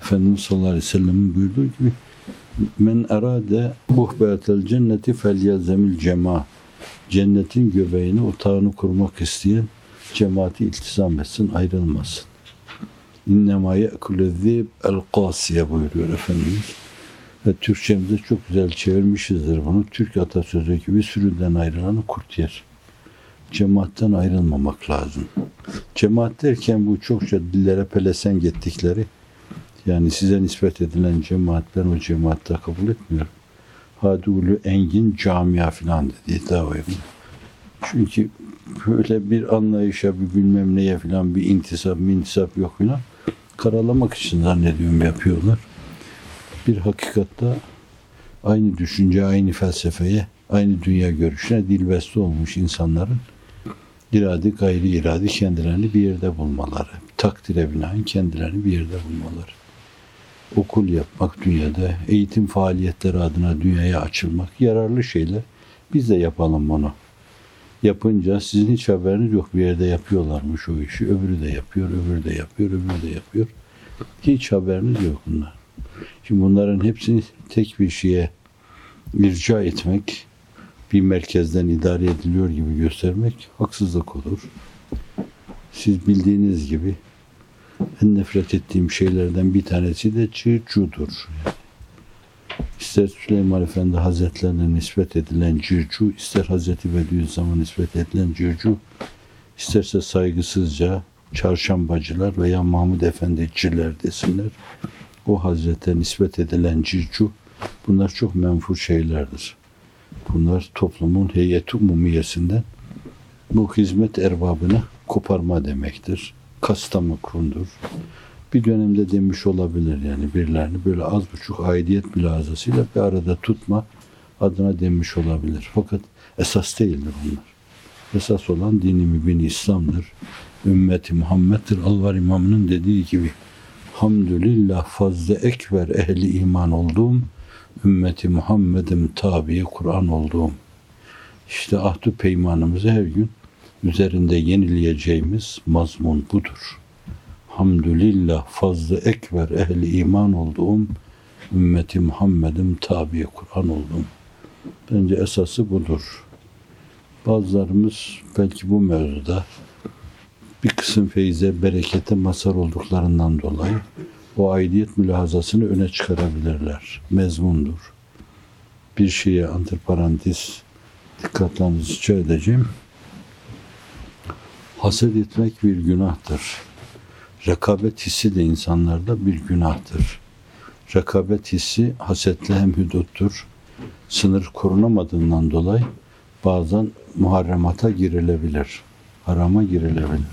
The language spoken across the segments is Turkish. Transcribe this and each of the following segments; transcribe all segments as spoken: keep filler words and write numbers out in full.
Efendimiz sallallahu aleyhi ve sellem'in buyurduğu gibi men erade buhbetel cenneti felyazemil cema. Cennetin göbeğini, otağını kurmak isteyen cemaati iltizam etsin, ayrılmasın. İnnemâ ye'kulüzzîb el-qâsiye buyuruyor Efendimiz. Ve Türkçemize çok güzel çevirmişizdir bunu. Türk atasözü gibi sürüden ayrılanı kurt yer. Cemaatten ayrılmamak lazım. Cemaat derken bu çokça dillere pelesenk ettikleri, yani size nispet edilen cemaat, ben o cemaatte kabul etmiyorum. Hadulü engin camia filan dedi iddia ediyor. Çünkü böyle bir anlayışa, bir bilmem neye filan bir intisap, mintisap yok filan. Karalamak için zannediyorum yapıyorlar. Bir hakikatta aynı düşünce, aynı felsefeye, aynı dünya görüşüne dilbeste olmuş insanların iradi, gayri iradi kendilerini bir yerde bulmaları, takdire binaen kendilerini bir yerde bulmaları. Okul yapmak dünyada, eğitim faaliyetleri adına dünyaya açılmak yararlı şeyler. Biz de yapalım bunu. Yapınca sizin hiç haberiniz yok, bir yerde yapıyorlarmış o işi. Öbürü de yapıyor, öbürü de yapıyor, öbürü de yapıyor. Hiç haberiniz yok bunlar. Şimdi bunların hepsini tek bir şeye irca etmek, bir merkezden idare ediliyor gibi göstermek haksızlık olur. Siz bildiğiniz gibi en nefret ettiğim şeylerden bir tanesi de cırcudur. Yani İster Süleyman Efendi Hazretlerine nispet edilen cırcu, ister Hazreti Bediüzzaman'a nispet edilen cırcu, isterse saygısızca çarşambacılar veya Mahmud Efendiciler desinler. O Hazrete nispet edilen cırcu, bunlar çok menfur şeylerdir. Bunlar toplumun heyeti umumiyesinden bu hizmet erbabını koparma demektir. Kastama kurundur. Bir dönemde demiş olabilir yani birilerini böyle az buçuk aidiyet mülazasıyla bir arada tutma adına demiş olabilir. Fakat esas değildir bunlar. Esas olan dini mübin İslam'dır. Ümmeti Muhammed'dir. Alvar İmamı'nın dediği gibi hamdülillah fazla ekber ehli iman olduğum, ümmeti Muhammed'im tabi Kur'an olduğum. İşte ahd-ı peymanımızı her gün üzerinde yenileyeceğimiz mazmun budur. Hamdülillah fazla ekber ehli iman olduğum, ümmeti Muhammed'im tabi Kur'an olduğum. Bence esası budur. Bazılarımız belki bu mevzuda bir kısım feyze, berekete mazhar olduklarından dolayı o aidiyet mülahazasını öne çıkarabilirler. Mezmundur. Bir şeye antiparantez dikkatlerinizi rica edeceğim. Haset etmek bir günahtır. Rekabet hissi de insanlarda bir günahtır. Rekabet hissi hasetle hemhuduttur. Sınır korunamadığından dolayı bazen muharremata girilebilir. Harama girilebilir.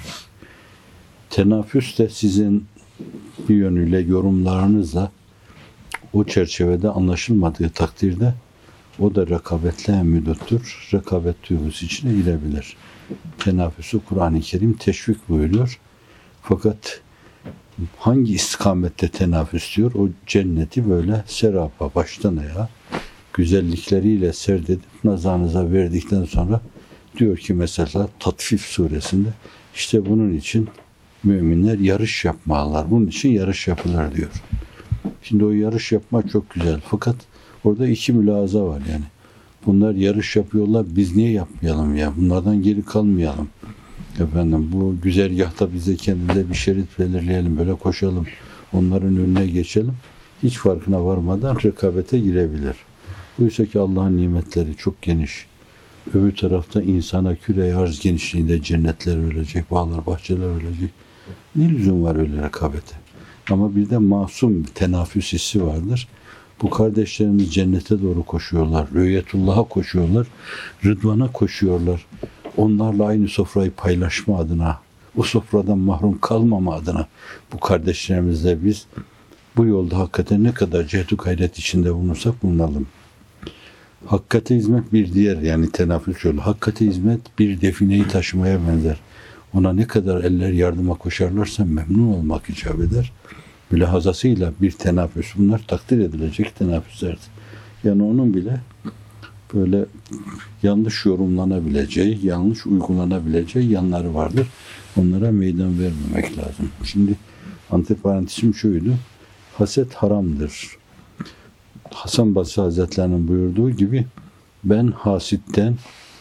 Tenafüs de sizin bir yönüyle yorumlarınızla o çerçevede anlaşılmadığı takdirde o da rekabetle hemhuduttur. Rekabet duygusu içine girebilir. Tenafüsü Kur'an-ı Kerim teşvik buyuruyor. Fakat hangi istikamette tenaffüs diyor? O cenneti böyle serapa baştan ayağa güzellikleriyle serdedip nazarınıza verdikten sonra diyor ki mesela Tatfif suresinde işte bunun için müminler yarış yapmalılar. Bunun için yarış yapılır diyor. Şimdi o yarış yapmak çok güzel. Fakat orada iki mülahaza var yani. Bunlar yarış yapıyorlar. Biz niye yapmayalım ya? Bunlardan geri kalmayalım. Efendim bu güzergahta bize kendimize bir şerit belirleyelim. Böyle koşalım. Onların önüne geçelim. Hiç farkına varmadan rekabete girebilir. Oysa ki Allah'ın nimetleri çok geniş. Öbür tarafta insana küre arz genişliğinde cennetler ölecek, bağlar, bahçeler ölecek. Ne lüzum var öyle rekabete? Ama bir de masum bir tenaffüs hissi vardır. Bu kardeşlerimiz cennete doğru koşuyorlar. Rüyetullah'a koşuyorlar. Rıdvan'a koşuyorlar. Onlarla aynı sofrayı paylaşma adına, o sofradan mahrum kalmama adına bu kardeşlerimizle biz bu yolda hakikaten ne kadar cehd-ü gayret içinde bulunursak bulunalım. Hakikate hizmet bir diğer yani tenaffüs yolu. Hakikate hizmet bir defineyi taşımaya benzer. Ona ne kadar eller yardıma koşarlarsa memnun olmak icap eder. Mülahazasıyla bir tenaffüs. Bunlar takdir edilecek tenaffüslerdir. Yani onun bile böyle yanlış yorumlanabileceği, yanlış uygulanabileceği yanları vardır. Onlara meydan vermemek lazım. Şimdi antiparantezim şuydu. haset haramdır. Hasan Basri Hazretlerinin buyurduğu gibi ben hasitten,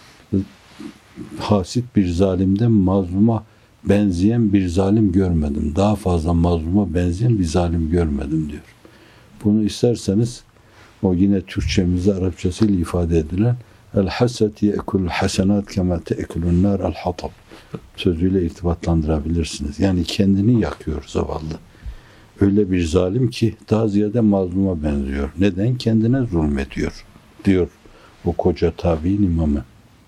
hasit bir zalimden mazluma benzeyen bir zalim görmedim. Daha fazla mazluma benzeyen bir zalim görmedim diyor. Bunu isterseniz o yine Türkçemizde Arapçasıyla ifade edilen el haset ye'kulul hasenat kema te'kulun nar el hatab sözüyle irtibatlandırabilirsiniz. Yani kendini yakıyor zavallı. Öyle bir zalim ki daha ziyade mazluma benziyor. Neden? Kendine zulmediyor diyor o koca tabi'in imamı.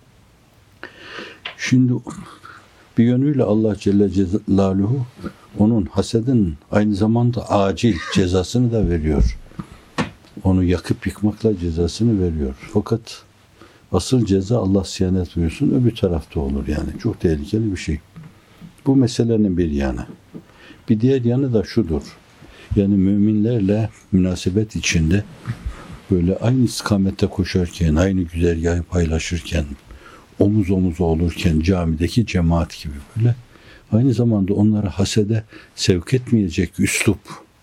Şimdi bir yönüyle Allah Celle Celaluhu onun hasedin aynı zamanda acil cezasını da veriyor. Onu yakıp yıkmakla cezasını veriyor. Fakat asıl ceza Allah siyanet buyursun öbür tarafta olur yani. Çok tehlikeli bir şey. Bu meselenin bir yanı. Bir diğer yanı da şudur. Yani müminlerle münasebet içinde böyle aynı istikamette koşarken, aynı güzergahı paylaşırken, omuz omuza olurken camideki cemaat gibi böyle aynı zamanda onlara hasede sevk etmeyecek üslup.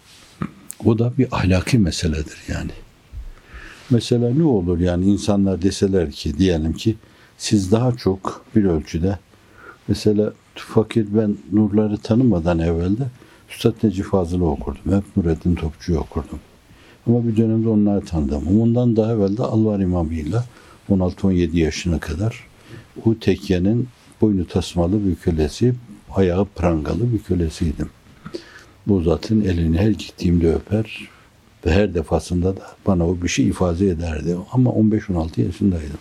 O da bir ahlaki meseledir yani. Mesela ne olur yani insanlar deseler ki diyelim ki siz daha çok bir ölçüde mesela fakir ben nurları tanımadan evvelde Üstad Necip Fazıl'ı okurdum. Hep Nureddin Topçu'yu okurdum. Ama bir dönemde onları tanıdım. Ondan daha evvel de Alvar İmamı'yla on altı on yedi yaşına kadar o tekkenin boynu tasmalı bir kölesi, ayağı prangalı bir kölesiydim. Bu zatın elini her gittiğimde öper ve her defasında da bana o bir şey ifade ederdi. Ama on beş on altı yaşındaydım.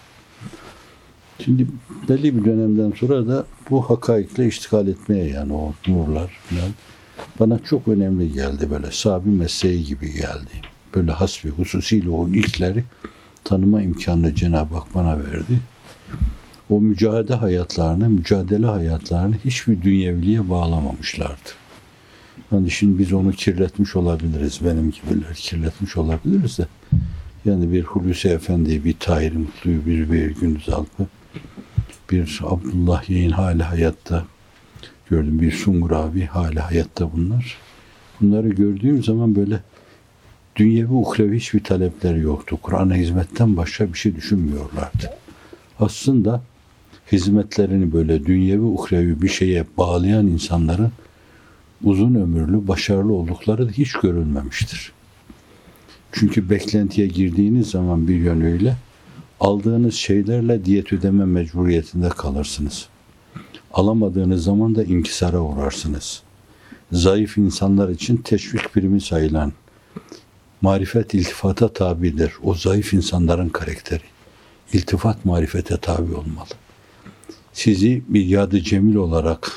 Şimdi belli bir dönemden sonra da bu hakaikle iştigal etmeye yani o nurlar falan bana çok önemli geldi böyle sahabi mesleği gibi geldi. Böyle hasbi hususiyle o ilkleri tanıma imkanını Cenab-ı Hak bana verdi. O mücadele hayatlarını, mücadele hayatlarını hiçbir dünyeviliğe bağlamamışlardı. Yani şimdi biz onu kirletmiş olabiliriz. Benim gibiler kirletmiş olabiliriz de. Yani bir Hulusi Efendi, bir Tahir Mutlu'yu, bir bir Gündüz Alp'ı, bir Abdullah Yeğen hala hayatta gördüm. Bir Sungur abi hala hayatta bunlar. Bunları gördüğüm zaman böyle dünyevi uhrevi hiçbir talepleri yoktu. Kur'an'a hizmetten başka bir şey düşünmüyorlardı. Aslında hizmetlerini böyle dünyevi uhrevi bir şeye bağlayan insanların uzun ömürlü, başarılı oldukları da hiç görülmemiştir. Çünkü beklentiye girdiğiniz zaman bir yönüyle aldığınız şeylerle diyet ödeme mecburiyetinde kalırsınız. Alamadığınız zaman da inkisara uğrarsınız. Zayıf insanlar için teşvik primi sayılan marifet iltifata tabidir. O zayıf insanların karakteri. İltifat marifete tabi olmalı. Sizi bir yadı cemil olarak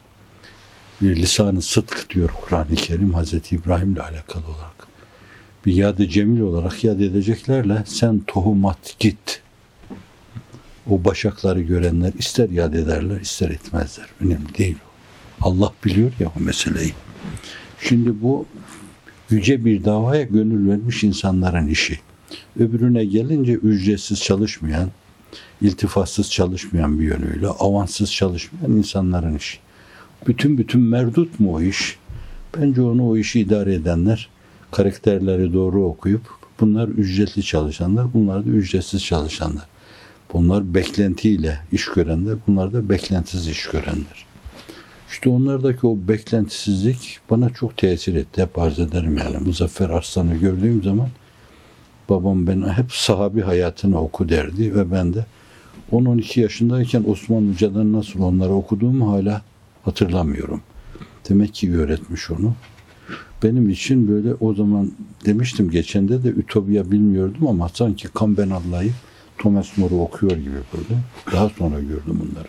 bir lisan-ı sıdk diyor Kur'an-ı Kerim Hazreti İbrahim'le alakalı olarak. Bir yadı cemil olarak yad edeceklerle sen tohum at git. O başakları görenler ister yad ederler ister etmezler. Önemli değil o. Allah biliyor ya o meseleyi. Şimdi bu yüce bir davaya gönül vermiş insanların işi. Öbürüne gelince ücretsiz çalışmayan, iltifatsız çalışmayan bir yönüyle, avanssız çalışmayan insanların işi. Bütün bütün merdut mu o iş? Bence onu o işi idare edenler, karakterleri doğru okuyup, bunlar ücretli çalışanlar, bunlar da ücretsiz çalışanlar. Bunlar beklentiyle iş görenler, bunlar da beklentisiz iş görenler. İşte onlardaki o beklentisizlik bana çok tesir etti. Hep arz ederim yani. Muzaffer Arslan'ı gördüğüm zaman babam bana hep sahabi hayatını oku derdi ve ben de on on iki yaşındayken Osman Hoca'dan nasıl onları okuduğumu hala hatırlamıyorum. Demek ki öğretmiş onu. Benim için böyle o zaman demiştim geçende de Ütopya bilmiyordum ama sanki Kan Ben Allah'ı Thomas More'u okuyor gibi böyle. Daha sonra gördüm bunları.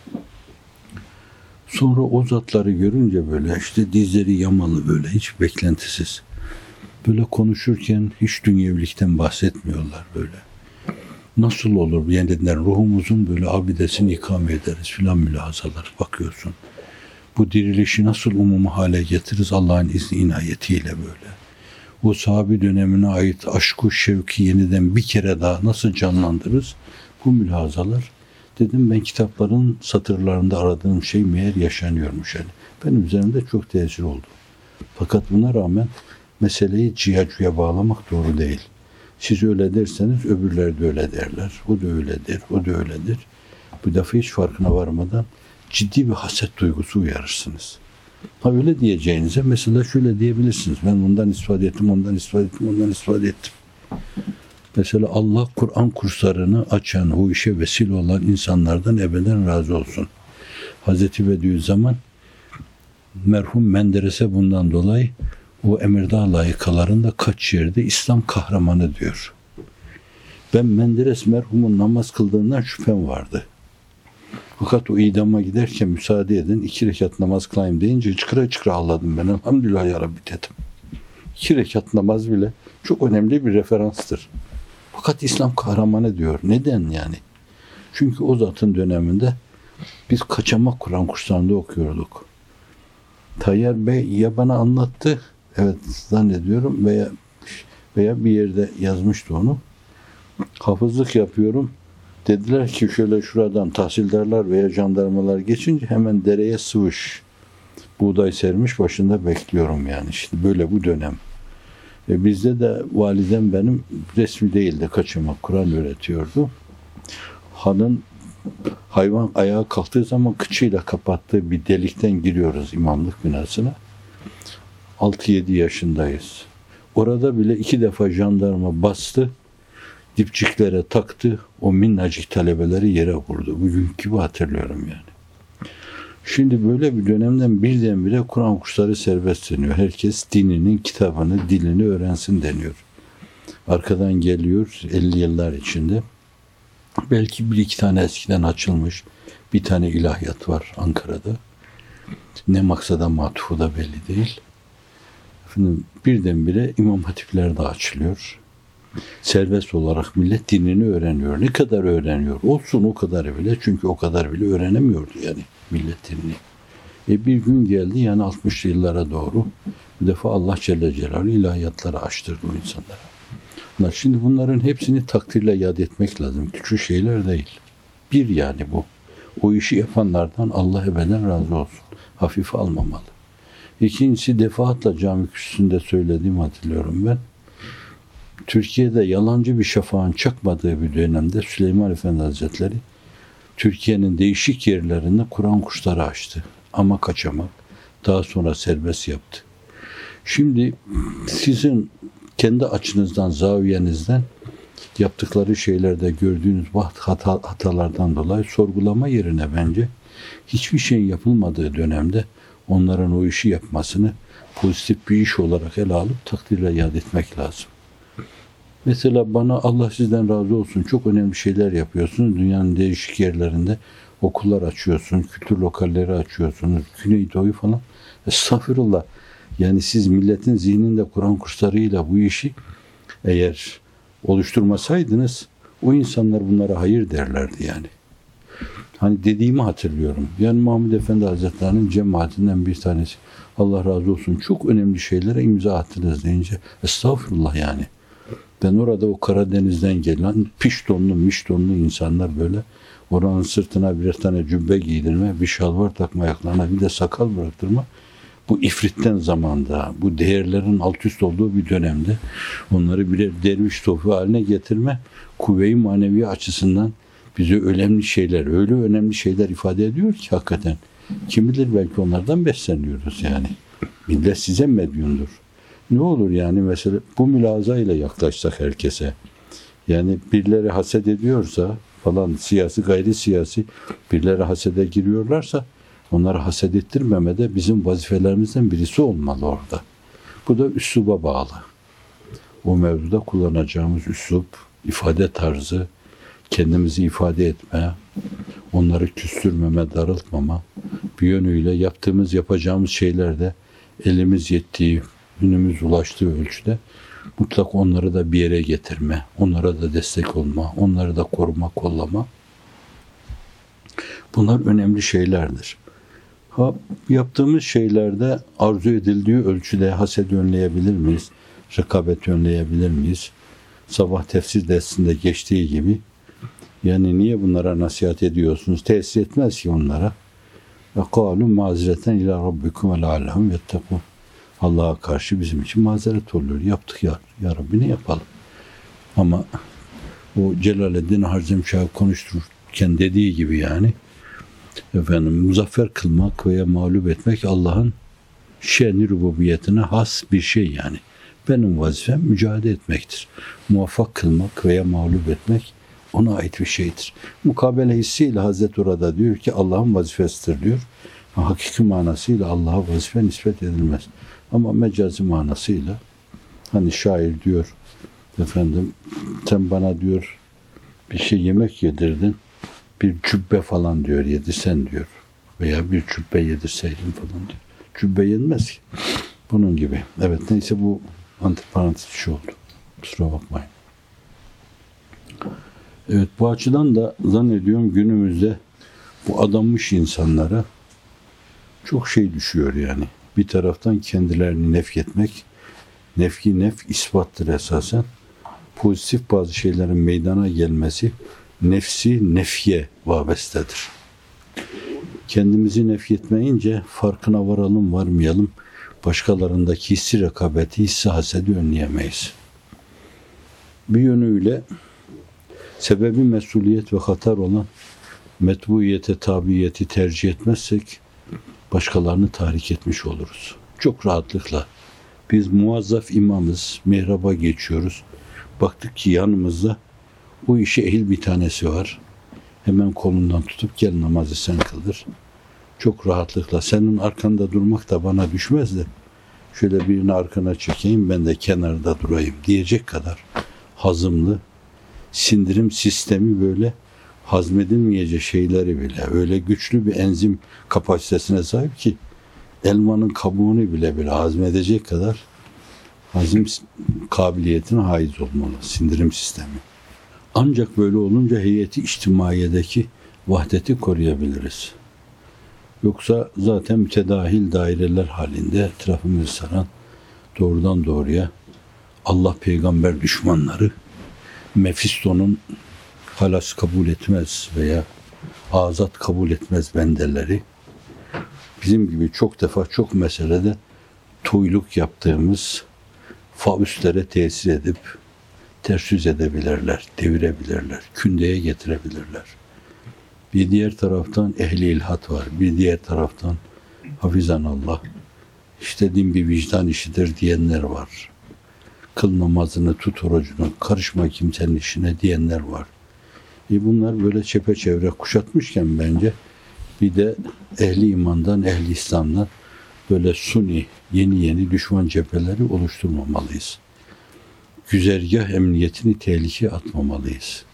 Sonra o zatları görünce böyle işte dizleri yamalı böyle hiç beklentisiz. Böyle konuşurken hiç dünyevilikten bahsetmiyorlar böyle. Nasıl olur yeniden ruhumuzun böyle abidesini ikame ederiz filan mülahazalar bakıyorsun. Bu dirilişi nasıl umumi hale getiririz Allah'ın izni inayetiyle böyle. O sahabi dönemine ait aşk-ı şevki yeniden bir kere daha nasıl canlandırırız? Bu mülahazalar dedim ben kitapların satırlarında aradığım şey meğer yaşanıyormuş yani. Benim üzerimde çok tesir oldu. Fakat buna rağmen meseleyi cihacuya bağlamak doğru değil. Siz öyle derseniz öbürler de öyle derler. O da öyledir, o da öyledir. Bu defa hiç farkına varmadan ciddi bir haset duygusu uyarırsınız. Ha öyle diyeceğinize mesela şöyle diyebilirsiniz. Ben ondan istifade ettim, ondan istifade ettim, ondan istifade ettim. Mesela Allah Kur'an kurslarını açan, o işe vesile olan insanlardan ebeden razı olsun. Hazreti Bediüzzaman merhum Menderes'e bundan dolayı o Emirdağ layıkalarında kaç yerde İslam kahramanı diyor. Ben Menderes merhumun namaz kıldığından şüphem vardı. Fakat o idama giderken müsaade edin, iki rekat namaz kılayım deyince çıkıra çıkıra ağladım ben. Elhamdülillah ya Rabbi dedim. İki rekat namaz bile çok önemli bir referanstır. Fakat İslam kahramanı diyor. Neden yani? Çünkü o zatın döneminde biz kaçamak Kur'an kurslarında okuyorduk. Tayyar Bey ya bana anlattı, evet zannediyorum veya veya bir yerde yazmıştı onu. Hafızlık yapıyorum. Dediler ki şöyle şuradan tahsildarlar veya jandarmalar geçince hemen dereye sıvış. Buğday sermiş başında bekliyorum yani. İşte böyle bu dönem. E bizde de validem benim resmi değildi, kaçamak Kur'an öğretiyordu. Hanın hayvan ayağa kalktığı zaman kıçıyla kapattığı bir delikten giriyoruz imamlık binasına. altı yedi yaşındayız. Orada bile iki defa jandarma bastı, dipçiklere taktı, o minnacık talebeleri yere vurdu. Bugünkü gibi hatırlıyorum yani. Şimdi böyle bir dönemden birdenbire Kur'an kursları serbest deniyor. Herkes dininin kitabını, dilini öğrensin deniyor. Arkadan geliyor elli yıllar içinde. Belki bir iki tane eskiden açılmış bir tane ilahiyat var Ankara'da. Ne maksada matufu da belli değil. Efendim, birdenbire imam hatipler de açılıyor. Serbest olarak millet dinini öğreniyor. Ne kadar öğreniyor? Olsun o kadar bile. Çünkü o kadar bile öğrenemiyordu yani millet dinini. E bir gün geldi yani altmışlı yıllara doğru bir defa Allah Celle Celaluhu ilahiyatları açtırdı o insanlara. Şimdi bunların hepsini takdirle yad etmek lazım. Küçük şeyler değil. Bir yani bu. O işi yapanlardan Allah ebeden razı olsun. Hafife almamalı. İkincisi defaatla cami kürsüsünde söylediğimi hatırlıyorum ben. Türkiye'de yalancı bir şafağın çakmadığı bir dönemde Süleyman Efendi Hazretleri Türkiye'nin değişik yerlerinde Kur'an kursları açtı. Ama kaçamak. Daha sonra serbest yaptı. Şimdi sizin kendi açınızdan, zaviyenizden yaptıkları şeylerde gördüğünüz hata, hatalardan dolayı sorgulama yerine bence hiçbir şeyin yapılmadığı dönemde onların o işi yapmasını pozitif bir iş olarak ele alıp takdirle yad etmek lazım. Mesela bana Allah sizden razı olsun çok önemli şeyler yapıyorsunuz. Dünyanın değişik yerlerinde okullar açıyorsunuz, kültür lokalleri açıyorsunuz, Güneydoğu falan. Estağfurullah. Yani siz milletin zihninde Kur'an kurslarıyla bu işi eğer oluşturmasaydınız o insanlar bunlara hayır derlerdi yani. Hani dediğimi hatırlıyorum. Yani Mahmud Efendi Hazretleri'nin cemaatinden bir tanesi Allah razı olsun çok önemli şeylere imza attınız deyince estağfurullah yani. Ben orada o Karadeniz'den gelen piştonlu miştonlu insanlar böyle oranın sırtına birer tane cübbe giydirme, bir şalvar takma ayaklarına bir de sakal bıraktırma. Bu ifritten zamanda, bu değerlerin alt üst olduğu bir dönemde onları birer derviş topu haline getirme kuvve-i manevi açısından bize önemli şeyler, öyle önemli şeyler ifade ediyor ki hakikaten. Kim bilir belki onlardan besleniyoruz yani. Millet size medyundur. Ne olur yani mesela bu mülazayla yaklaşsak herkese. Yani birileri haset ediyorsa falan siyasi gayri siyasi birileri hasede giriyorlarsa onları haset ettirmemede bizim vazifelerimizden birisi olmalı orada. Bu da üsluba bağlı. O mevzuda kullanacağımız üslup, ifade tarzı, kendimizi ifade etme, onları küstürmeme, darıltmama, bir yönüyle yaptığımız, yapacağımız şeylerde elimiz yettiği, günümüz ulaştığı ölçüde mutlak onları da bir yere getirme, onlara da destek olma, onları da koruma, kollama. Bunlar önemli şeylerdir. Ha, yaptığımız şeylerde arzu edildiği ölçüde haset önleyebilir miyiz? Rekabet önleyebilir miyiz? Sabah tefsir dersinde geçtiği gibi yani niye bunlara nasihat ediyorsunuz? Tesir etmez ki onlara. Ve kâlû mazireten ilâ rabbikum ve leallehum yettekûn. Allah'a karşı bizim için mazeret oluyor. Yaptık ya, ya Rabbi ne yapalım? Ama o Celaleddin Harzemşah konuştururken dediği gibi yani efendim muzaffer kılmak veya mağlup etmek Allah'ın şen-i rububiyetine has bir şey yani. Benim vazifem mücadele etmektir. Muvaffak kılmak veya mağlup etmek ona ait bir şeydir. Mukabele hissiyle Hazreti orada diyor ki Allah'ın vazifesidir diyor. Hakiki manasıyla Allah'a vazife nispet edilmez. Ama mecazi manasıyla hani şair diyor efendim sen bana diyor bir şey yemek yedirdin bir cübbe falan diyor yedirsen diyor veya bir cübbe yedirseydin falan diyor. Cübbe yenmez ki. Bunun gibi. Evet neyse bu antiparantez bir şey oldu. Kusura bakmayın. Evet bu açıdan da zannediyorum günümüzde bu adanmış insanlara çok şey düşüyor yani. Bir taraftan kendilerini nefyetmek, nefki nef ispattır esasen. Pozitif bazı şeylerin meydana gelmesi nefsi nefye vabestedir. Kendimizi nefyetmeyince farkına varalım varmayalım başkalarındaki hissi rekabeti, hissi hasedi önleyemeyiz. Bir yönüyle sebebi mesuliyet ve hatar olan metbuiyete, tabiyeti tercih etmezsek başkalarını tahrik etmiş oluruz. Çok rahatlıkla. Biz muazzaf imamız, mihraba geçiyoruz. Baktık ki yanımızda o işe ehil bir tanesi var. Hemen kolundan tutup gel namazı sen kıldır. Çok rahatlıkla senin arkanda durmak da bana düşmez de şöyle birini arkana çekeyim ben de kenarda durayım diyecek kadar hazımlı, sindirim sistemi böyle hazmedilmeyecek şeyleri bile öyle güçlü bir enzim kapasitesine sahip ki elmanın kabuğunu bile bile hazmedecek kadar hazim kabiliyetine haiz olmalı sindirim sistemi. Ancak böyle olunca heyeti içtimaiyedeki vahdeti koruyabiliriz. Yoksa zaten mütedahil daireler halinde etrafımızı saran doğrudan doğruya Allah peygamber düşmanları Mefisto'nun halas kabul etmez veya azat kabul etmez bendeleri bizim gibi çok defa çok meselede toyluk yaptığımız faüstlere tesir edip ters yüz edebilirler, devirebilirler, kündeye getirebilirler. Bir diğer taraftan ehli ilhat var. Bir diğer taraftan hafizanallah işte din bir vicdan işidir diyenler var. Kıl namazını, tut orucunu, karışma kimsenin işine diyenler var. E bunlar böyle çepeçevre kuşatmışken bence bir de ehli imandan, ehli İslam'dan böyle suni, yeni yeni düşman cepheleri oluşturmamalıyız. Güzergah emniyetini tehlikeye atmamalıyız.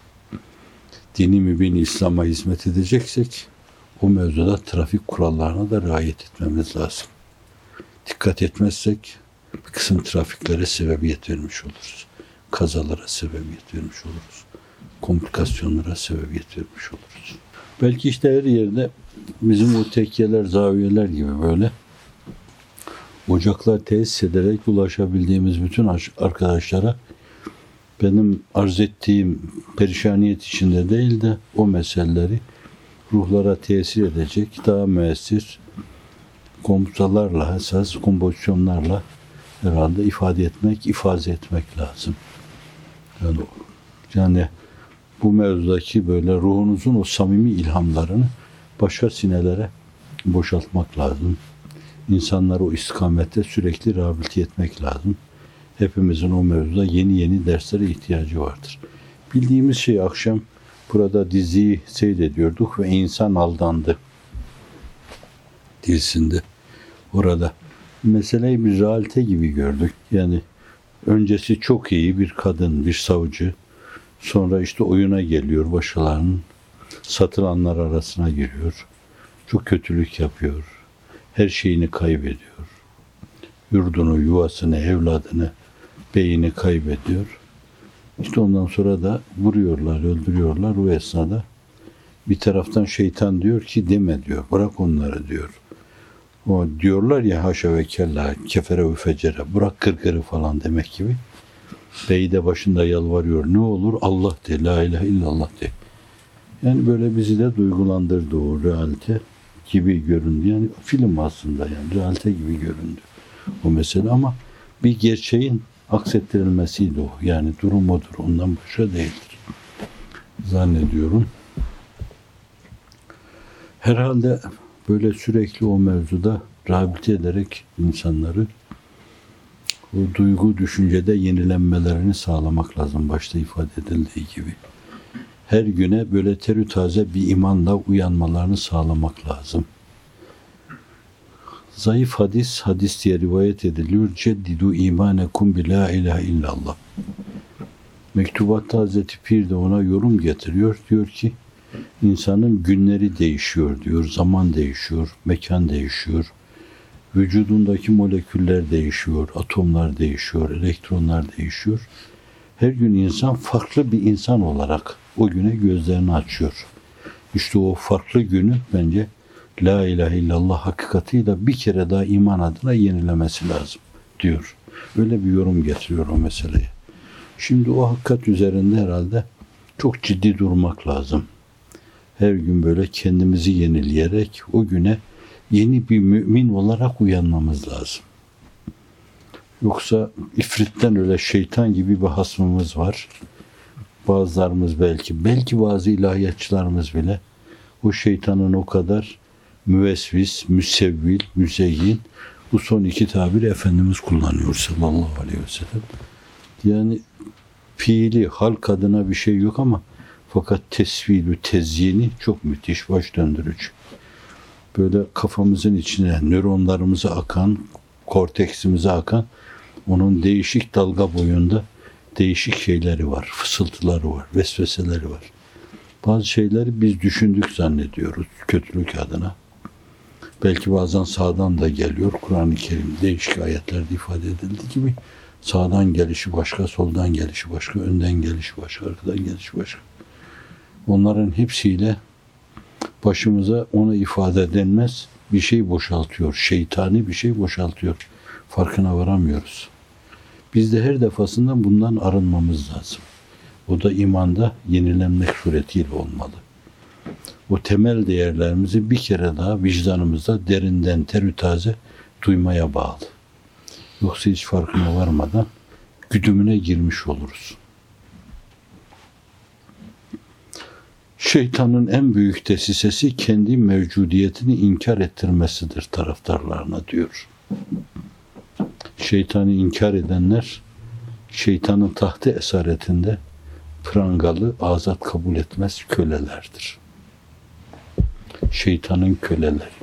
Dini mübin İslam'a hizmet edeceksek o mevzuda trafik kurallarına da riayet etmemiz lazım. Dikkat etmezsek bir kısım trafiklere sebebiyet vermiş oluruz. Kazalara sebebiyet vermiş oluruz. Komplikasyonlara sebebiyet vermiş oluruz. Belki işte her yerde bizim o tekkeler, zaviyeler gibi böyle ocaklar tesis ederek ulaşabildiğimiz bütün arkadaşlara benim arz ettiğim perişaniyet içinde değil de o meseleleri ruhlara tesir edecek daha müessir komutalarla, esas kompozisyonlarla herhalde ifade etmek, ifade etmek lazım. Yani, yani bu mevzudaki böyle ruhunuzun o samimi ilhamlarını başka sinelere boşaltmak lazım. İnsanları o istikamette sürekli rehabilite etmek lazım. Hepimizin o mevzuda yeni yeni derslere ihtiyacı vardır. Bildiğimiz şey akşam burada diziyi seyrediyorduk ve insan aldandı dizisinde. Orada meseleyi bir realite gibi gördük. Yani öncesi çok iyi bir kadın, bir savcı. Sonra işte oyuna geliyor başkalarının. Satılanlar arasına giriyor. Çok kötülük yapıyor. Her şeyini kaybediyor. Yurdunu, yuvasını, evladını, beyini kaybediyor. İşte ondan sonra da vuruyorlar, öldürüyorlar. O esnada bir taraftan şeytan diyor ki deme diyor. Bırak onları diyor. O diyorlar ya haşa ve kella, kefere ve fecere. Bırak kırkırı falan demek gibi. Bey de başında yalvarıyor. Ne olur Allah de, la ilahe illallah de. Yani böyle bizi de duygulandırdı o realite gibi göründü. Yani film aslında yani realite gibi göründü. o mesele, ama bir gerçeğin aksettirilmesiydi o. Yani durum odur. Ondan başka değildir. Zannediyorum. Herhalde böyle sürekli o mevzuda rehabilite ederek insanları o duygu, düşüncede yenilenmelerini sağlamak lazım. Başta ifade edildiği gibi. Her güne böyle terü taze bir imanla uyanmalarını sağlamak lazım. Zayıf hadis, hadis diye rivayet ediliyor. Ceddidu imanekum bi la ilahe illallah. Mektubatta Hazreti Pir de ona yorum getiriyor. Diyor ki, insanın günleri değişiyor diyor. Zaman değişiyor, mekan değişiyor. Vücudundaki moleküller değişiyor, atomlar değişiyor, elektronlar değişiyor. Her gün insan farklı bir insan olarak o güne gözlerini açıyor. İşte o farklı günü bence La ilahe illallah hakikatiyle bir kere daha iman adına yenilemesi lazım diyor. Öyle bir yorum getiriyor o meseleye. Şimdi o hakikat üzerinde herhalde çok ciddi durmak lazım. Her gün böyle kendimizi yenileyerek o güne yeni bir mümin olarak uyanmamız lazım. Yoksa ifritten öyle şeytan gibi bir hasmımız var. Bazılarımız belki, belki bazı ilahiyatçılarımız bile o şeytanın o kadar müvesvis, müsevvil, müzeyyin, bu son iki tabiri Efendimiz kullanıyor sallallahu aleyhi ve sellem. Yani fiili, halk adına bir şey yok ama fakat tesvilü, tezyini çok müthiş, baş döndürücü. Böyle kafamızın içine, nöronlarımıza akan, korteksimize akan, onun değişik dalga boyunda değişik şeyleri var, fısıltıları var, vesveseleri var. Bazı şeyleri biz düşündük zannediyoruz kötülük adına. Belki bazen sağdan da geliyor. Kur'an-ı Kerim değişik ayetlerde ifade edildiği gibi sağdan gelişi başka, soldan gelişi başka, önden gelişi başka, arkadan gelişi başka. Onların hepsiyle başımıza ona ifade denmez bir şey boşaltıyor. Şeytani bir şey boşaltıyor. Farkına varamıyoruz. Biz de her defasında bundan arınmamız lazım. O da imanda yenilenmek suretiyle olmalı. O temel değerlerimizi bir kere daha vicdanımızda derinden terü taze duymaya bağlı. Yoksa hiç farkına varmadan güdümüne girmiş oluruz. Şeytanın en büyük desisesi kendi mevcudiyetini inkar ettirmesidir taraftarlarına diyor. Şeytanı inkar edenler şeytanın tahtı esaretinde prangalı, azat kabul etmez kölelerdir. Şeytanın köleleri.